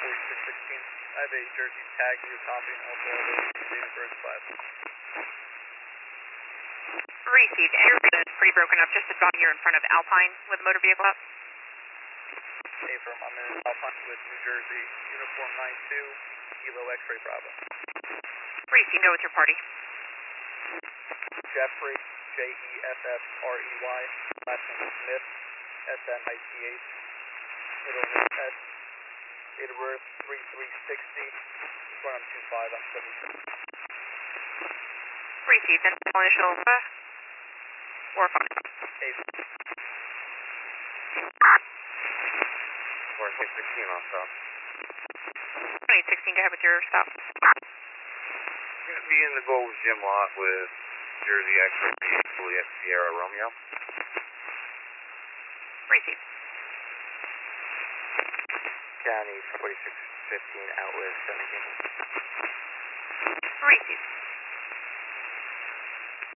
4616. I have a Jersey tag you copy and also have a date of birth 5. Received. Air is pretty broken up. Just about here in front of Alpine with a motor vehicle up. Affirm, I'm in Alpine with New Jersey, uniform 92, Kilo X-ray Bravo. Received. Go with your party. Jeffrey, Jeffrey, last name Smith, SMITH, middle name S, date of birth 3360, front I'm 25, I'm 76. Received. And initial 4 5. Affirm. 4616 on stop. 2016, go ahead with your stop. Gonna be in the Gold's Gym lot with Jersey X-ray Juliet Sierra Romeo. Received. County 4615 out with 17. Received.